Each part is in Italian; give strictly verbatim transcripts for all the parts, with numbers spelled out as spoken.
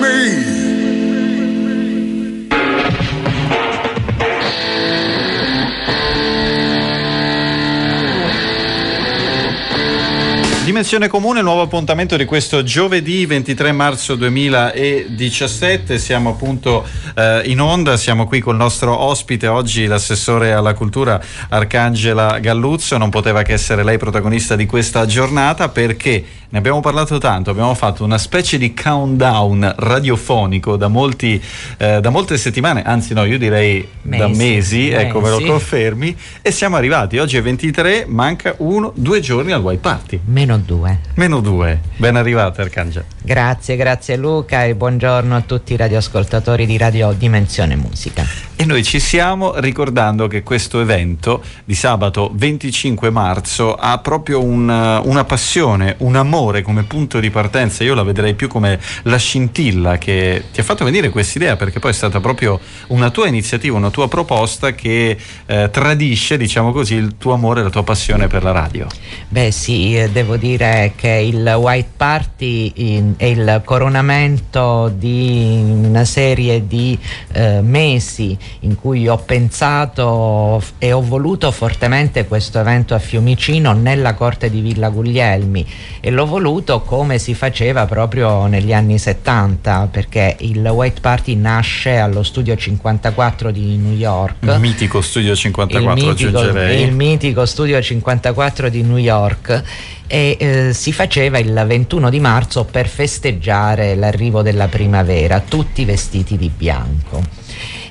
me. Dimensione Comune, nuovo appuntamento di questo giovedì ventitré marzo duemiladiciassette. Siamo appunto eh, in onda, siamo qui col nostro ospite oggi, l'assessore alla cultura Arcangela Galluzzo. Non poteva che essere lei protagonista di questa giornata, perché ne abbiamo parlato tanto, abbiamo fatto una specie di countdown radiofonico da molti eh, da molte settimane, anzi no, io direi mesi, da mesi, mesi, ecco, me lo confermi, e siamo arrivati. Oggi è ventitré, manca uno, due giorni al White Party. Meno due. Meno due. Ben arrivata, Arcangela. Grazie, grazie Luca, e buongiorno a tutti i radioascoltatori di Radio Dimensione Musica. E noi ci siamo ricordando che questo evento di sabato venticinque marzo ha proprio un, una passione, un amore come punto di partenza. Io la vedrei più come la scintilla che ti ha fatto venire questa idea, perché poi è stata proprio una tua iniziativa, una tua proposta che eh, tradisce, diciamo così, il tuo amore e la tua passione per la radio. Beh sì, devo dire che il White Party in, è il coronamento di una serie di eh, mesi in cui ho pensato e ho voluto fortemente questo evento a Fiumicino nella corte di Villa Guglielmi, e l'ho voluto come si faceva proprio negli anni settanta, perché il White Party nasce allo Studio cinquantaquattro di New York, il mitico Studio cinquantaquattro, il mitico, aggiungerei il mitico Studio cinquantaquattro di New York, e eh, si faceva il ventuno di marzo per festeggiare l'arrivo della primavera, tutti vestiti di bianco.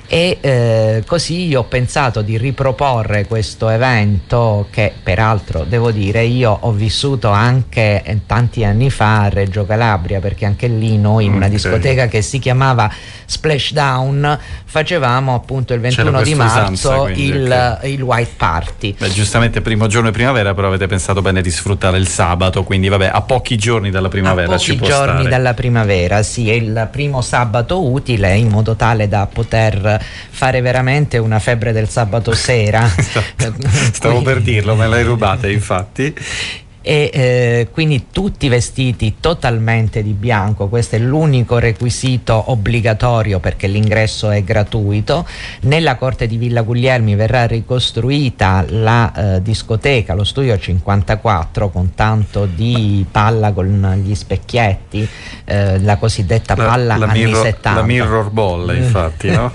E eh, così io ho pensato di riproporre questo evento, che peraltro devo dire io ho vissuto anche eh, tanti anni fa a Reggio Calabria, perché anche lì noi in una okay. discoteca che si chiamava Splashdown facevamo appunto il ventuno di marzo usanza, quindi, il, okay. il White Party. Beh, giustamente primo giorno di primavera, però avete pensato bene di sfruttare il sabato, quindi vabbè, a pochi giorni dalla primavera, a pochi ci può giorni stare. dalla primavera, sì, è il primo sabato utile, in modo tale da poter fare veramente una febbre del sabato sera. Stavo per dirlo, me l'hai rubata infatti. E eh, quindi tutti vestiti totalmente di bianco. Questo è l'unico requisito obbligatorio, perché l'ingresso è gratuito. Nella corte di Villa Guglielmi verrà ricostruita la eh, discoteca, lo Studio cinquantaquattro, con tanto di palla con gli specchietti, eh, la cosiddetta palla la, la anni mirror, settanta. La mirror ball, infatti, no?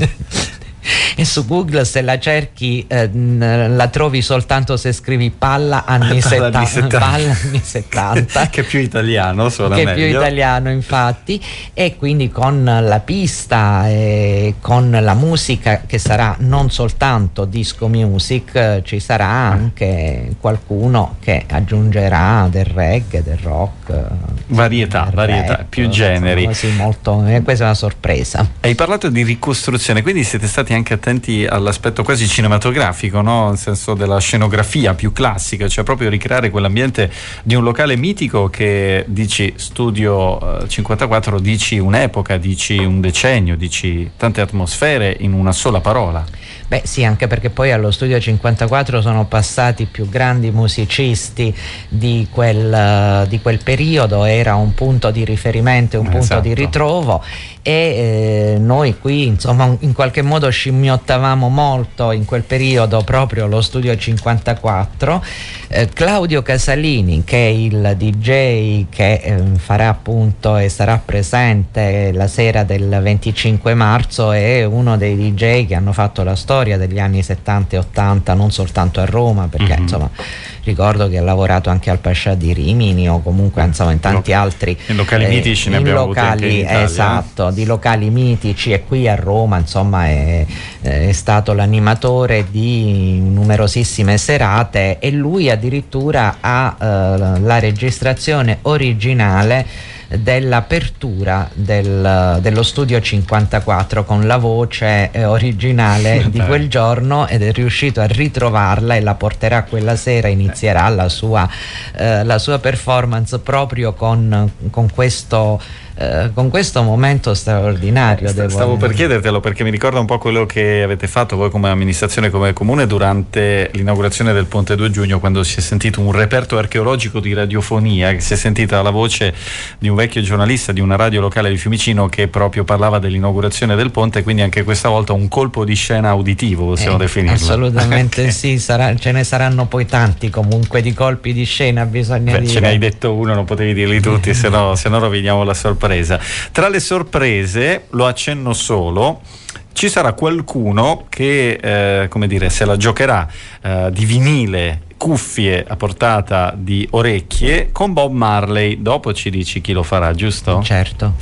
E su Google, se la cerchi, eh, la trovi soltanto se scrivi palla anni settanta, palla anni settanta che è più italiano, suona che meglio. È più italiano, infatti. E quindi con la pista e con la musica, che sarà non soltanto disco music, ci sarà anche qualcuno che aggiungerà del reggae, del rock, varietà, del varietà, rap, più generi. Così, molto, eh, questa è una sorpresa. Hai parlato di ricostruzione, quindi siete stati anche attenti all'aspetto quasi cinematografico, no? Nel senso della scenografia più classica, cioè proprio ricreare quell'ambiente di un locale mitico che dici Studio cinquantaquattro, dici un'epoca, dici un decennio, dici tante atmosfere in una sola parola. Beh sì, anche perché poi allo Studio cinquantaquattro sono passati i più grandi musicisti di quel, di quel periodo, era un punto di riferimento, un punto esatto. di ritrovo, e eh, noi qui insomma in qualche modo scimmiottavamo molto in quel periodo proprio lo Studio cinquantaquattro. eh, Claudio Casalini, che è il D J che eh, farà appunto e sarà presente la sera del venticinque marzo, è uno dei D J che hanno fatto la storia degli anni settanta e ottanta, non soltanto a Roma, perché mm-hmm. insomma ricordo che ha lavorato anche al Pascià di Rimini, o comunque insomma in tanti Lo, altri in locali eh, mitici ne in abbiamo locali, avuti anche in Italia, esatto, di locali mitici, e qui a Roma insomma è, è stato l'animatore di numerosissime serate, e lui addirittura ha eh, la registrazione originale dell'apertura del, dello Studio cinquantaquattro con la voce eh, originale di quel giorno, ed è riuscito a ritrovarla e la porterà quella sera, inizierà la sua, eh, la sua performance proprio con, con questo eh, con questo momento straordinario. St- devo stavo dire. per chiedertelo, perché mi ricorda un po' quello che avete fatto voi come amministrazione, come comune, durante l'inaugurazione del Ponte due Giugno, quando si è sentito un reperto archeologico di radiofonia, che si è sentita la voce di un vecchio giornalista di una radio locale di Fiumicino che proprio parlava dell'inaugurazione del ponte, quindi anche questa volta un colpo di scena uditivo, possiamo Eh, definirlo. assolutamente Okay. sì, sarà, ce ne saranno poi tanti comunque di colpi di scena, bisogna Beh, dire. ce ne hai detto uno, non potevi dirli tutti, se no, se no roviniamo la sorpresa. Tra le sorprese, lo accenno solo, ci sarà qualcuno che eh, come dire, se la giocherà eh, di vinile, cuffie a portata di orecchie con Bob Marley. Dopo ci dici chi lo farà, giusto? Certo.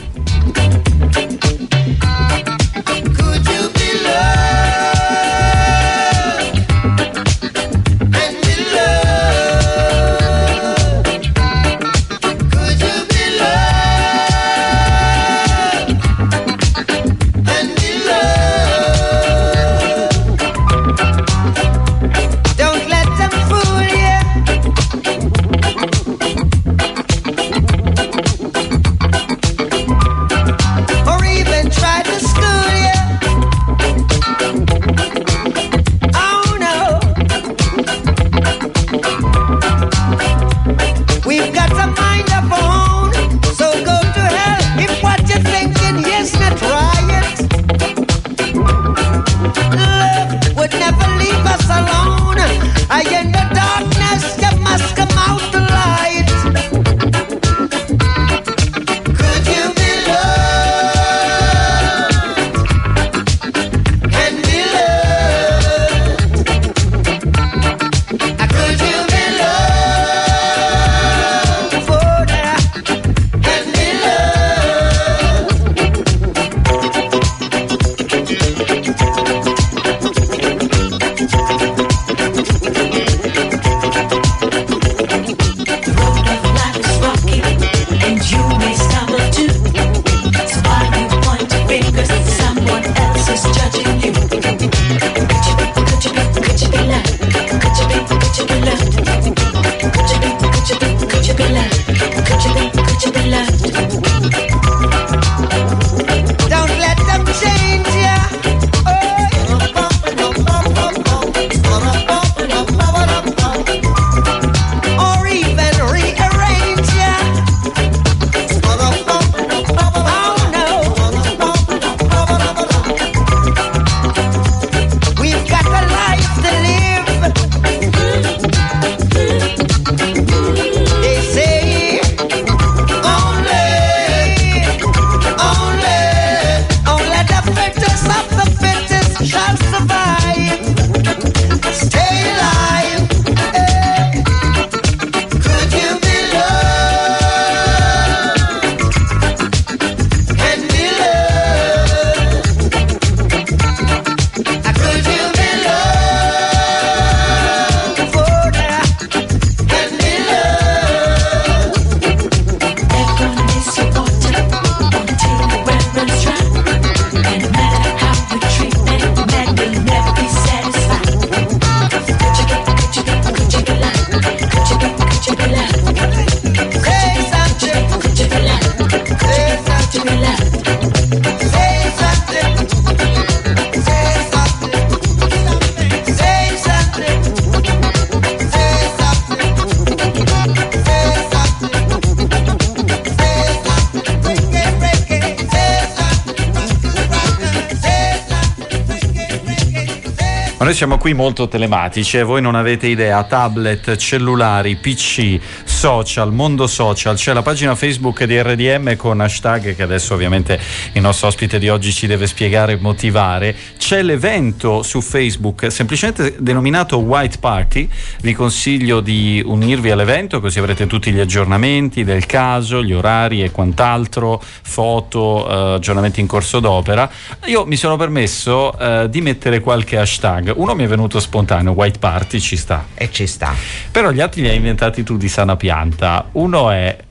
Ma noi siamo qui molto telematici e voi non avete idea. Tablet, cellulari, P C, social, mondo social. C'è la pagina Facebook di R D M con hashtag che adesso ovviamente il nostro ospite di oggi ci deve spiegare e motivare. C'è l'evento su Facebook semplicemente denominato White Party. Vi consiglio di unirvi all'evento, così avrete tutti gli aggiornamenti del caso, gli orari e quant'altro, foto, eh, aggiornamenti in corso d'opera. Io mi sono permesso eh, di mettere qualche hashtag. Uno mi è venuto spontaneo, White Party, ci sta. E ci sta. Però gli altri li hai inventati tu di sana pianta. Uno è f-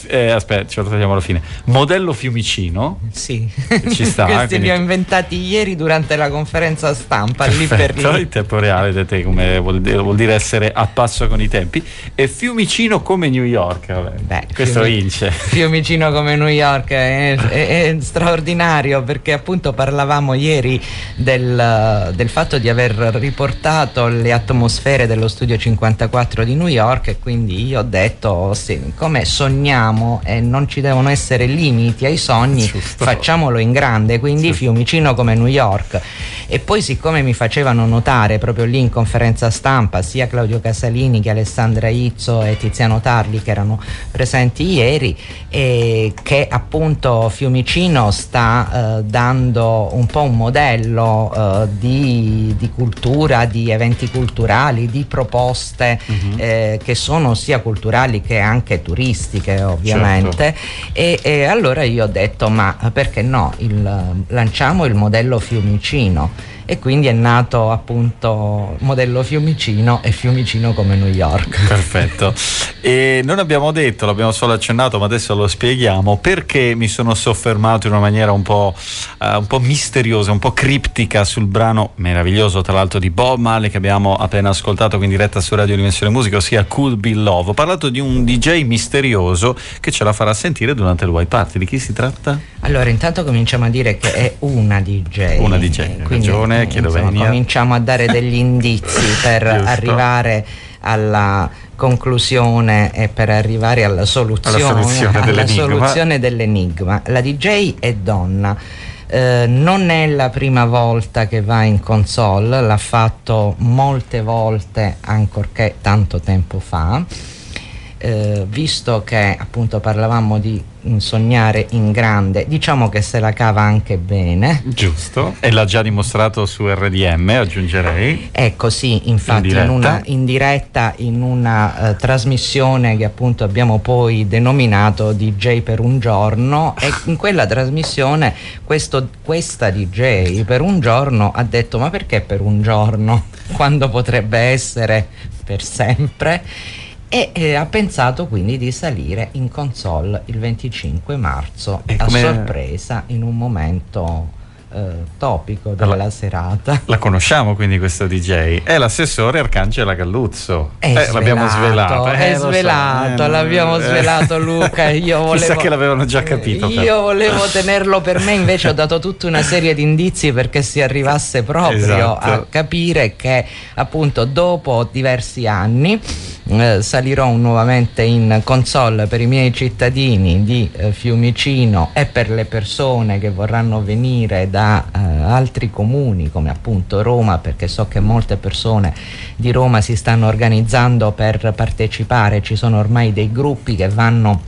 eh, aspetta, ce lo tagliamo alla fine. Modello Fiumicino. Sì, ci sta. Questi quindi... li ho inventati ieri durante la conferenza stampa. Perfetto, lì per lì. in tempo reale, vedete come vuol dire, vuol dire essere a passo con i tempi. E Fiumicino come New York. Vabbè, Beh, questo Fiumi... vince. Fiumicino come New York è, è, è straordinario, perché appunto parlavamo ieri del, del fatto di aver riportato le atmosfere dello studio cinquantaquattro di New York, e quindi io ho detto sì, come sogniamo e non ci devono essere limiti ai sogni, Giusto. facciamolo in grande, quindi sì. Fiumicino come New York. E poi, siccome mi facevano notare proprio lì in conferenza stampa sia Claudio Casalini che Alessandra Izzo e Tiziano Tarli, che erano presenti ieri, e che appunto Fiumicino sta eh, dando un po' un modello eh, di, di cultura, di eventi culturali, di proposte uh-huh. eh, che sono sia culturali che anche turistiche, ovviamente. Certo. e, e allora io ho detto, ma perché no, il, lanciamo il modello Fiumicino, e quindi è nato appunto modello Fiumicino e Fiumicino come New York. Perfetto. E non abbiamo detto, l'abbiamo solo accennato, ma adesso lo spieghiamo, perché mi sono soffermato in una maniera un po', uh, un po' misteriosa, un po' criptica sul brano meraviglioso tra l'altro di Bob Marley che abbiamo appena ascoltato in diretta su Radio Dimensione Musica, ossia Could Be Love. Ho parlato di un D J misterioso che ce la farà sentire durante il White Party. Di chi si tratta? Allora, intanto cominciamo a dire che è una D J. Una D J, quindi, ragione, chiedo insomma, venia. Cominciamo a dare degli indizi per arrivare alla conclusione e per arrivare alla soluzione, alla soluzione, alla dell'enigma. soluzione dell'enigma. La D J è donna. Eh, non è la prima volta che va in console, l'ha fatto molte volte, ancorché tanto tempo fa. Eh, visto che appunto parlavamo di sognare in grande, diciamo che se la cava anche bene. Giusto, e l'ha già dimostrato su R D M, aggiungerei. Ecco, sì, infatti in, in una in diretta in una uh, trasmissione che appunto abbiamo poi denominato D J per un giorno, e in quella trasmissione questo, questa D J per un giorno ha detto: ma perché per un giorno quando potrebbe essere per sempre? E eh, ha pensato quindi di salire in console il venticinque marzo e a sorpresa, in un momento eh, topico della la, serata. La conosciamo quindi questa D J? È l'assessore Arcangela Galluzzo. È eh, svelato, l'abbiamo svelato. È eh, svelato, so. eh, l'abbiamo eh, svelato Luca. Io volevo, chissà che l'avevano già capito. Io però. volevo tenerlo per me, invece ho dato tutta una serie di indizi perché si arrivasse proprio esatto. a capire che appunto dopo diversi anni Eh, salirò nuovamente in console per i miei cittadini di eh, Fiumicino e per le persone che vorranno venire da eh, altri comuni come appunto Roma, perché so che molte persone di Roma si stanno organizzando per partecipare. Ci sono ormai dei gruppi che vanno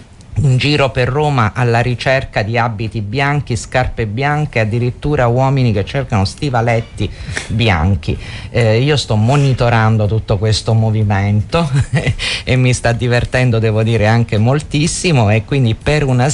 in giro per Roma alla ricerca di abiti bianchi, scarpe bianche, addirittura uomini che cercano stivaletti bianchi. Eh, io sto monitorando tutto questo movimento e mi sta divertendo, devo dire, anche moltissimo, e quindi per una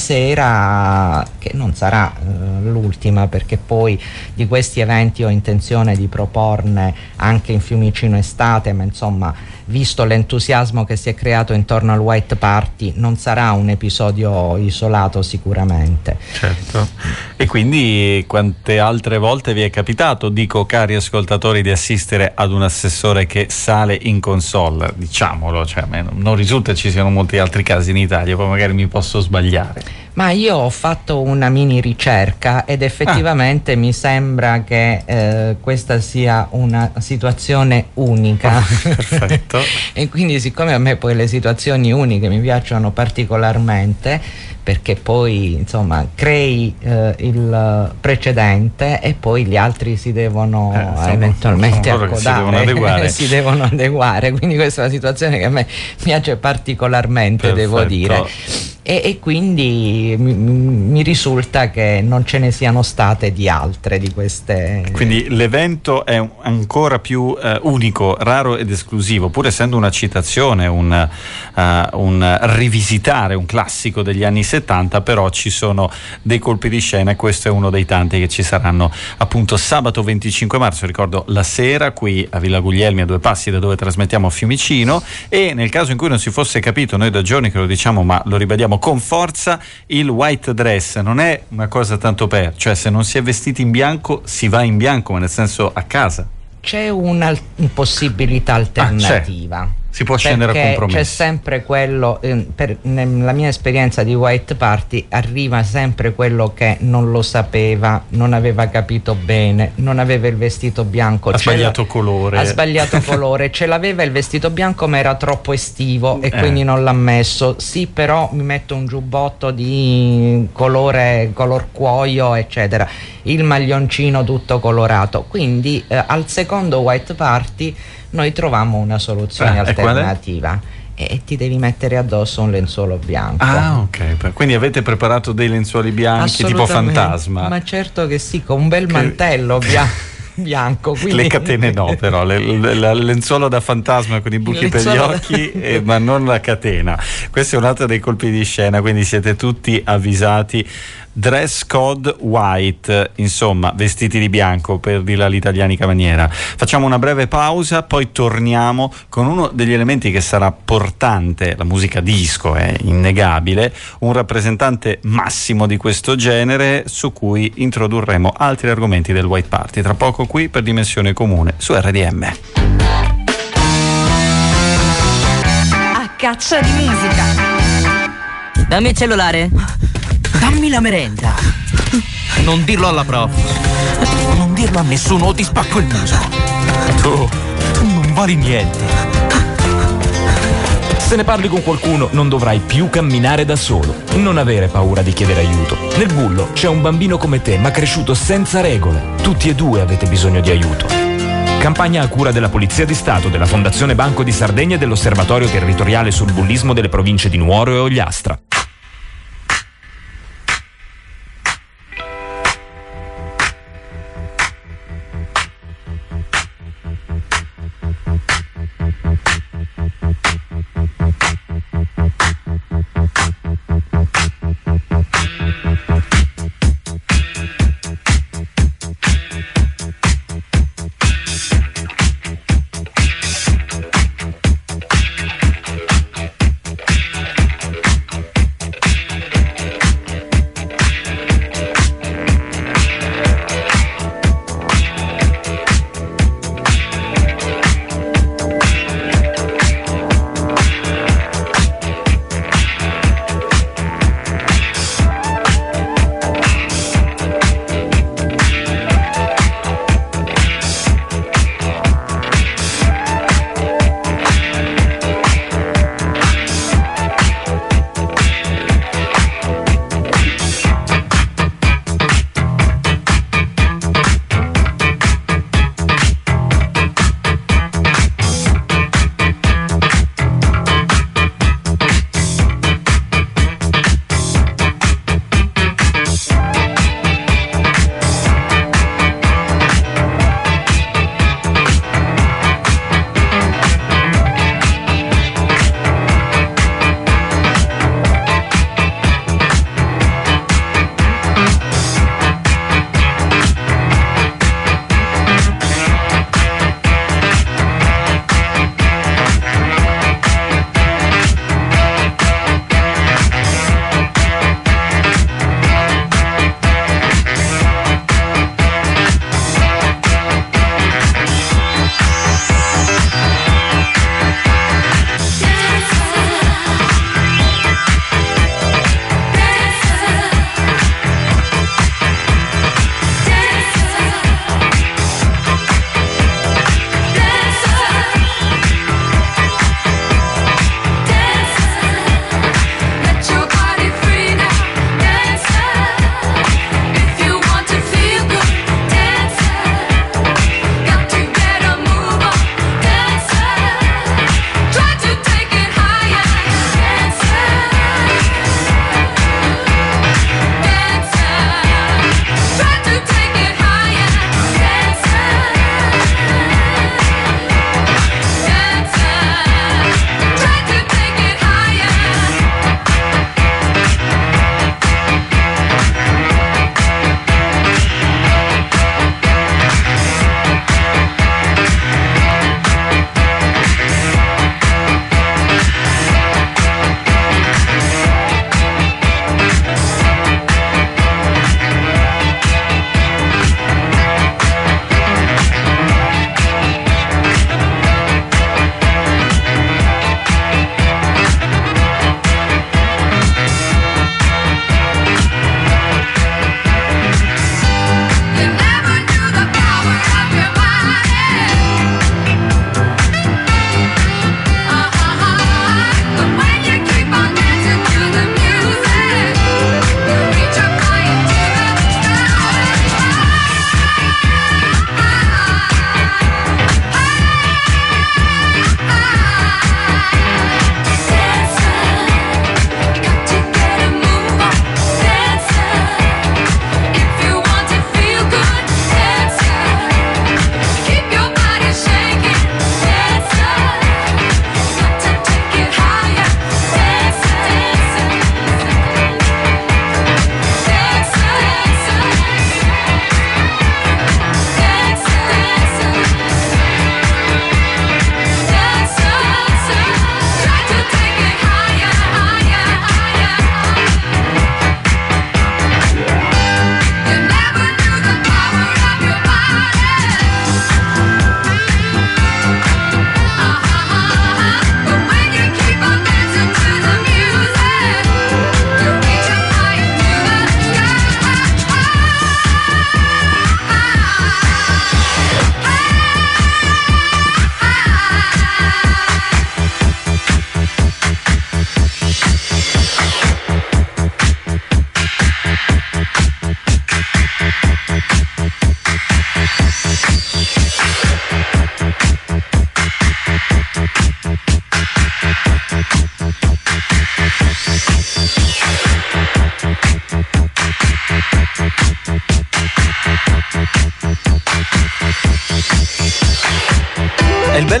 sera che non sarà eh, l'ultima, perché poi di questi eventi ho intenzione di proporne anche in Fiumicino estate, ma insomma, visto l'entusiasmo che si è creato intorno al White Party, non sarà un episodio isolato sicuramente. Certo. E quindi quante altre volte vi è capitato, dico cari ascoltatori, di assistere ad un assessore che sale in console? Diciamolo, cioè, non risulta ci siano molti altri casi in Italia, poi magari mi posso sbagliare. Ma io ho fatto una mini ricerca ed effettivamente ah. mi sembra che eh, questa sia una situazione unica. Oh, perfetto. E quindi, siccome a me poi le situazioni uniche mi piacciono particolarmente, perché poi insomma crei eh, il precedente e poi gli altri si devono eh, insomma, eventualmente accodare, si devono adeguare. si devono adeguare, quindi questa è una situazione che a me piace particolarmente. Perfetto. Devo dire. E, e quindi mi, mi risulta che non ce ne siano state di altre di queste. Quindi l'evento è ancora più eh, unico, raro ed esclusivo, pur essendo una citazione, un, uh, un rivisitare un classico degli anni settanta, però ci sono dei colpi di scena e questo è uno dei tanti che ci saranno appunto sabato venticinque marzo, ricordo, la sera qui a Villa Guglielmi, a due passi da dove trasmettiamo a Fiumicino. E nel caso in cui non si fosse capito, noi da giorni che lo diciamo ma lo ribadiamo diciamo con forza il white dress. Non è una cosa tanto per, cioè se non si è vestiti in bianco si va in bianco, ma nel senso a casa. C'è una possibilità alternativa. Ah, si può scendere a compromessi. C'è sempre quello, eh, per, nella mia esperienza di white party arriva sempre quello che non lo sapeva, non aveva capito bene, non aveva il vestito bianco, ha sbagliato colore ha sbagliato colore, ce l'aveva il vestito bianco ma era troppo estivo e eh. quindi non l'ha messo. Sì, però mi metto un giubbotto di colore color cuoio eccetera, il maglioncino tutto colorato, quindi eh, al secondo white party noi troviamo una soluzione eh, alternativa e ti devi mettere addosso un lenzuolo bianco. Ah, ok. Quindi avete preparato dei lenzuoli bianchi tipo fantasma? Ma certo che sì, con un bel che... mantello bianco. bianco quindi... Le catene no, però le, le, le, il lenzuolo da fantasma con i buchi per gli occhi da... eh, ma non la catena. Questo è un altro dei colpi di scena, quindi siete tutti avvisati. Dress code white, insomma vestiti di bianco, per dirla all'italianica maniera. Facciamo una breve pausa, poi torniamo con uno degli elementi che sarà portante. La musica disco è innegabile, un rappresentante massimo di questo genere su cui introdurremo altri argomenti del white party tra poco qui per Dimensione Comune su R D M. A caccia di musica. Dammi il cellulare. Dammi la merenda. Non dirlo alla prof. Non dirlo a nessuno o ti spacco il muso. Tu non vali niente. Se ne parli con qualcuno non dovrai più camminare da solo. Non avere paura di chiedere aiuto. Nel bullo c'è un bambino come te ma cresciuto senza regole. Tutti e due avete bisogno di aiuto. Campagna a cura della Polizia di Stato, della Fondazione Banco di Sardegna e dell'Osservatorio Territoriale sul Bullismo delle province di Nuoro e Ogliastra.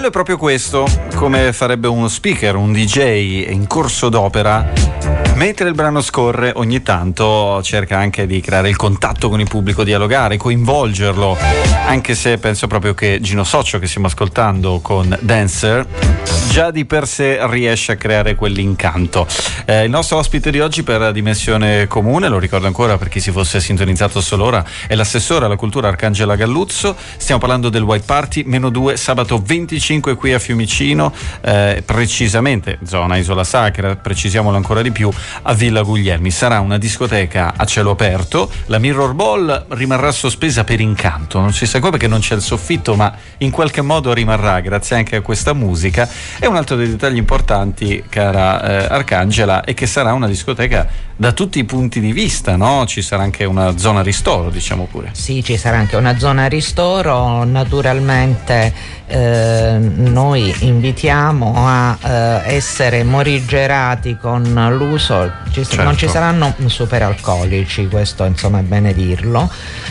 bello è proprio questo, come farebbe uno speaker, un D J in corso d'opera. Mentre il brano scorre, ogni tanto cerca anche di creare il contatto con il pubblico, dialogare, coinvolgerlo, anche se penso proprio che Gino Soccio, che stiamo ascoltando con Dancer, già di per sé riesce a creare quell'incanto. Eh, il nostro ospite di oggi per Dimensione Comune, lo ricordo ancora per chi si fosse sintonizzato solo ora, è l'assessore alla cultura Arcangela Galluzzo. Stiamo parlando del White Party, meno due, sabato venticinque qui a Fiumicino, eh, precisamente zona Isola Sacra, precisiamolo ancora di più, a Villa Guglielmi. Sarà una discoteca a cielo aperto, la Mirror Ball rimarrà sospesa per incanto, non si sa come perché non c'è il soffitto, ma in qualche modo rimarrà grazie anche a questa musica. E un altro dei dettagli importanti, cara eh, Arcangela, è che sarà una discoteca da tutti i punti di vista, no? Ci sarà anche una zona ristoro, diciamo pure. Sì, ci sarà anche una zona ristoro. Naturalmente eh, noi invitiamo a eh, essere morigerati con l'uso, ci, certo. Non ci saranno superalcolici, questo insomma è bene dirlo,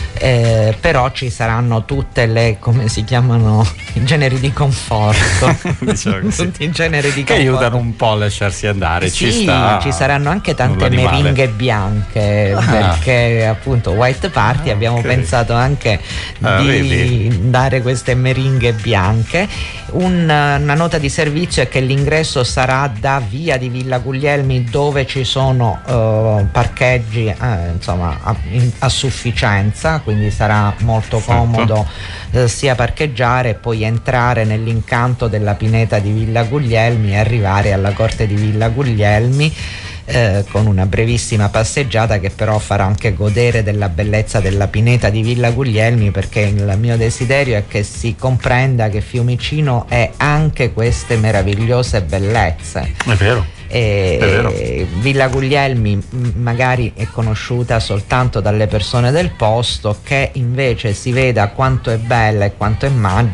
eh, però ci saranno tutte le, come si chiamano, i generi di conforto. Diciamo sì. Tutti i generi di che conforto aiutano un po' a lasciarsi andare. Sì, ci sta, ci saranno anche tante meringhe bianche, ah. perché appunto White Party ah, abbiamo okay. pensato anche ah, di vedi. dare queste meringhe bianche. Un, una nota di servizio è che l'ingresso sarà da via di Villa Guglielmi, dove ci sono uh, parcheggi eh, insomma a, in, a sufficienza, quindi sarà molto comodo eh, sia parcheggiare e poi entrare nell'incanto della pineta di Villa Guglielmi e arrivare alla corte di Villa Guglielmi. Eh, con una brevissima passeggiata che però farà anche godere della bellezza della pineta di Villa Guglielmi, perché il mio desiderio è che si comprenda che Fiumicino è anche queste meravigliose bellezze. È vero. E è vero. Villa Guglielmi magari è conosciuta soltanto dalle persone del posto, che invece si veda quanto è bella e quanto è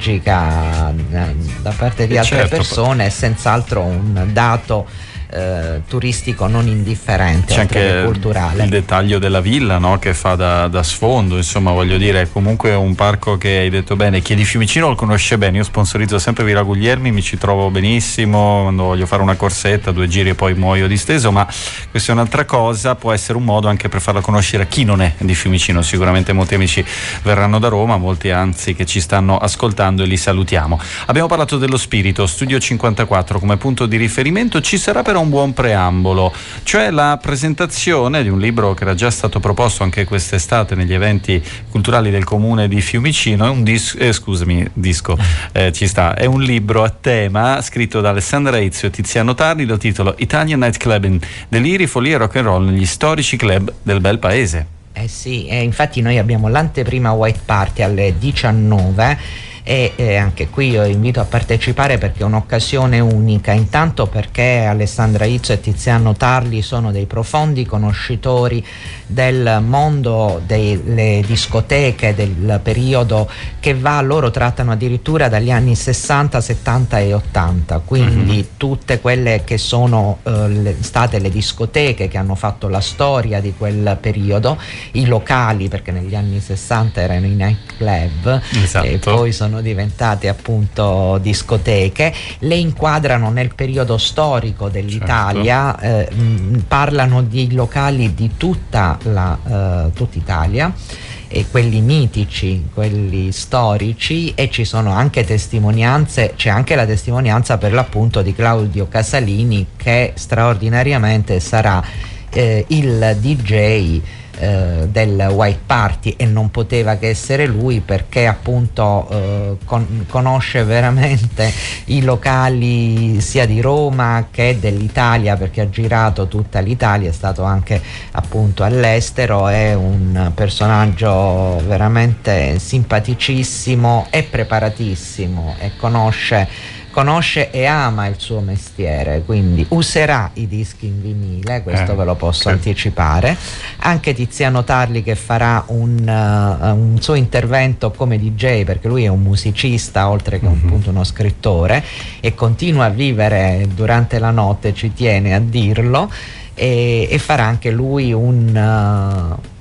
magica da parte di e altre certo. persone, è senz'altro un dato Eh, turistico non indifferente. C'è anche culturale. Il dettaglio della villa, no? Che fa da, da sfondo, insomma, voglio dire, è comunque un parco che hai detto bene, chi è di Fiumicino lo conosce bene. Io sponsorizzo sempre Villa Guglielmi, mi ci trovo benissimo quando voglio fare una corsetta, due giri e poi muoio disteso, ma questa è un'altra cosa, può essere un modo anche per farla conoscere a chi non è di Fiumicino. Sicuramente molti amici verranno da Roma, molti anzi che ci stanno ascoltando, e li salutiamo. Abbiamo parlato dello spirito, Studio cinquantaquattro come punto di riferimento. Ci sarà però un buon preambolo, cioè la presentazione di un libro che era già stato proposto anche quest'estate negli eventi culturali del comune di Fiumicino. È un dis- eh, scusami, disco, eh, ci sta, è un libro a tema scritto da Alessandra Izio e Tiziano Tarli dal titolo Italian Night Clubbing, deliri, follia e rock and roll negli storici club del bel paese. Eh sì, e infatti noi abbiamo l'anteprima White Party alle diciannove e eh, anche qui io invito a partecipare perché è un'occasione unica, intanto perché Alessandra Izzo e Tiziano Tarli sono dei profondi conoscitori del mondo delle discoteche del periodo che va, loro trattano addirittura dagli anni sessanta, settanta e ottanta, quindi mm-hmm. tutte quelle che sono eh, le, state le discoteche che hanno fatto la storia di quel periodo, i locali, perché negli anni sessanta erano i night club, esatto. e poi sono diventate appunto discoteche, le inquadrano nel periodo storico dell'Italia, certo. eh, mh, parlano di locali di tutta la uh, tutta Italia, e quelli mitici, quelli storici, e ci sono anche testimonianze, c'è anche la testimonianza per l'appunto di Claudio Casalini, che straordinariamente sarà eh, il D J eh, del White Party, e non poteva che essere lui, perché appunto eh, con, conosce veramente i locali sia di Roma che dell'Italia, perché ha girato tutta l'Italia, è stato anche appunto all'estero, è un personaggio veramente simpaticissimo e preparatissimo, e conosce conosce e ama il suo mestiere, quindi userà i dischi in vinile, questo eh, ve lo posso sì. anticipare. Anche Tiziano Tarli, che farà un, uh, un suo intervento come D J, perché lui è un musicista oltre che mm-hmm. appunto uno scrittore, e continua a vivere durante la notte, ci tiene a dirlo, e, e farà anche lui un uh,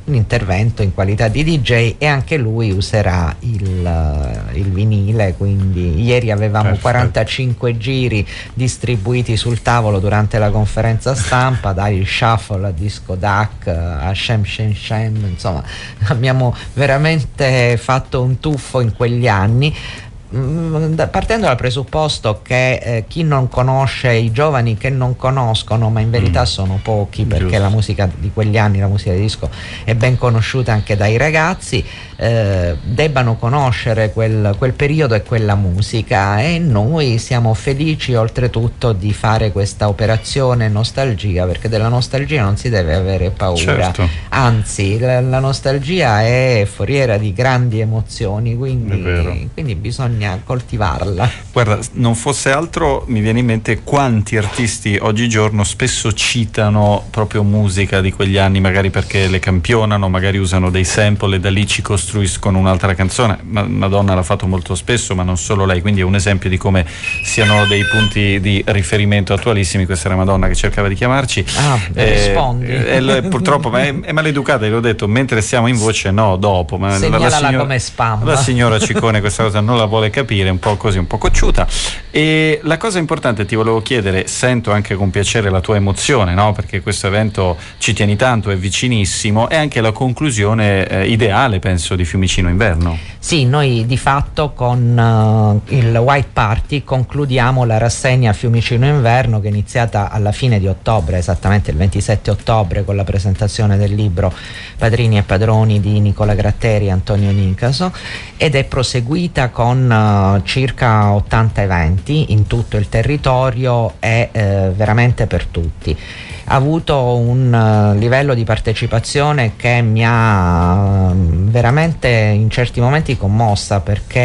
un intervento in qualità di D J, e anche lui userà il, il vinile, quindi ieri avevamo Perfetto. quarantacinque giri distribuiti sul tavolo durante la conferenza stampa, dai shuffle a disco duck a Shem Shem Shem, insomma abbiamo veramente fatto un tuffo in quegli anni, partendo dal presupposto che eh, chi non conosce, i giovani che non conoscono, ma in verità mm. sono pochi, perché Giusto. La musica di quegli anni, la musica di disco è ben conosciuta anche dai ragazzi, eh, debbano conoscere quel, quel periodo e quella musica, e noi siamo felici oltretutto di fare questa operazione nostalgia, perché della nostalgia non si deve avere paura, certo. anzi la, la nostalgia è foriera di grandi emozioni, quindi, quindi bisogna coltivarla. Guarda, non fosse altro mi viene in mente quanti artisti oggigiorno spesso citano proprio musica di quegli anni, magari perché le campionano, magari usano dei sample e da lì ci costruiscono un'altra canzone. Madonna l'ha fatto molto spesso, ma non solo lei, quindi è un esempio di come siano dei punti di riferimento attualissimi. Questa era Madonna che cercava di chiamarci. Ah, eh, rispondi. Eh, purtroppo ma è, è maleducata, gliel'ho detto, mentre siamo in voce no, dopo. Ma segnalala la, la signora, come spam. La signora Ciccone questa cosa non la vuole capire, un po' così, un po' cocciuta. E la cosa importante, ti volevo chiedere, sento anche con piacere la tua emozione, no? Perché questo evento ci tieni tanto, è vicinissimo, è anche la conclusione eh, ideale, penso, di Fiumicino Inverno. Sì, noi di fatto con uh, il White Party concludiamo la rassegna Fiumicino Inverno, che è iniziata alla fine di ottobre, esattamente il ventisette ottobre, con la presentazione del libro Padrini e Padroni di Nicola Gratteri e Antonio Nicaso, ed è proseguita con uh, circa ottanta eventi in tutto il territorio e uh, veramente per tutti. Ha avuto un uh, livello di partecipazione che mi ha uh, veramente in certi momenti commossa, perché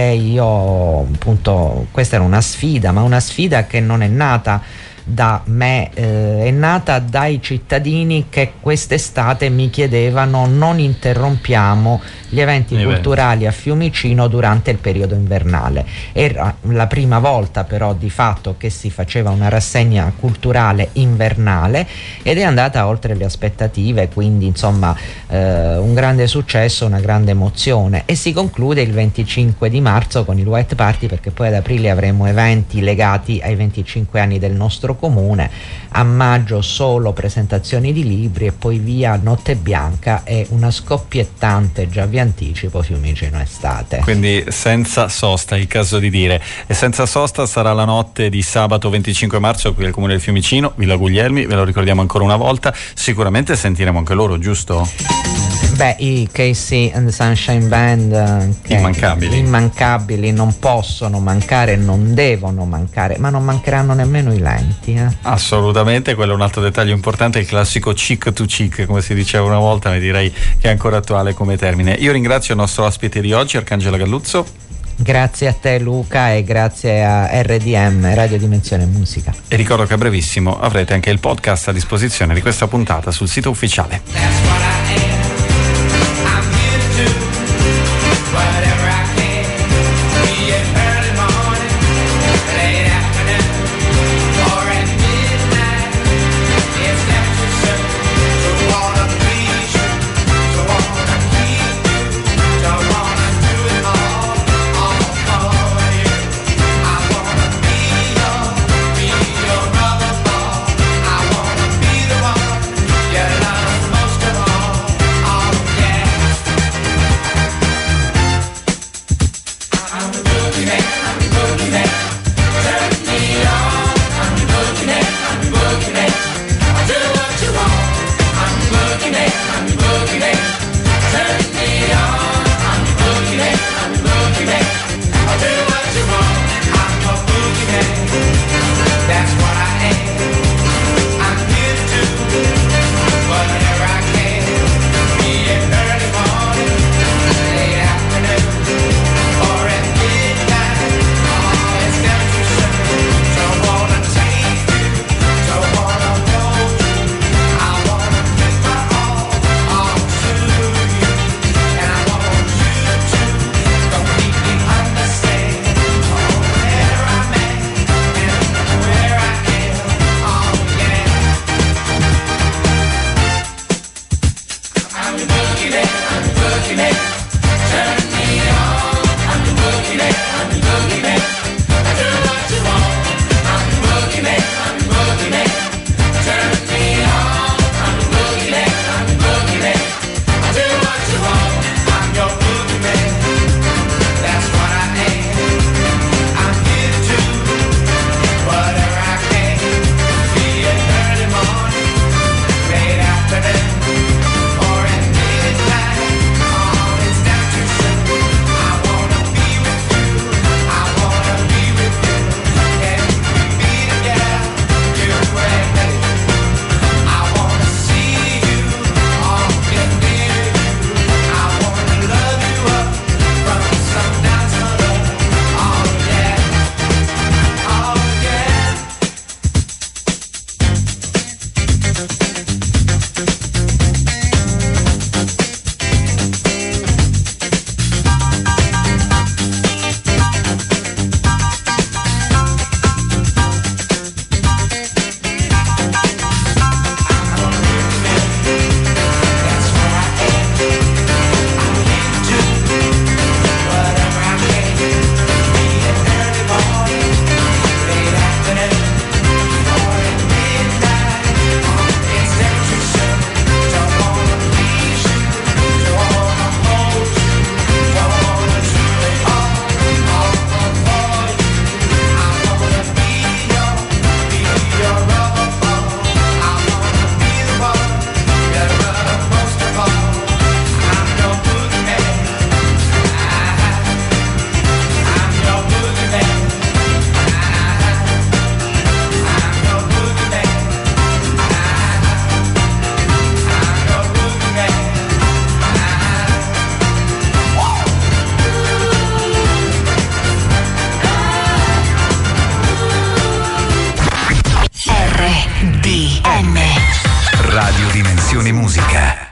io appunto, questa era una sfida, ma una sfida che non è nata da me, eh, è nata dai cittadini che quest'estate mi chiedevano: non interrompiamo gli eventi e culturali eventi. a Fiumicino durante il periodo invernale. Era la prima volta però di fatto che si faceva una rassegna culturale invernale, ed è andata oltre le aspettative, quindi insomma eh, un grande successo, una grande emozione, e si conclude il venticinque di marzo con il White Party, perché poi ad aprile avremo eventi legati ai venticinque anni del nostro comune, a maggio solo presentazioni di libri, e poi via Notte Bianca e una scoppiettante, già vi anticipo, Fiumicino Estate. Quindi senza sosta, il caso di dire. E senza sosta sarà la notte di sabato venticinque marzo qui al comune del Fiumicino, Villa Guglielmi, ve lo ricordiamo ancora una volta. Sicuramente sentiremo anche loro, giusto? Beh, i Casey and the Sunshine Band, che immancabili. immancabili, non possono mancare, non devono mancare, ma non mancheranno nemmeno i lenti. Eh? Assolutamente, quello è un altro dettaglio importante, il classico chic to chic, come si diceva una volta, ma direi che è ancora attuale come termine. Io ringrazio il nostro ospite di oggi, Arcangela Galluzzo. Grazie a te Luca, e grazie a R D M, Radio Dimensione Musica. E ricordo che a brevissimo avrete anche il podcast a disposizione di questa puntata sul sito ufficiale. Stazione Musica.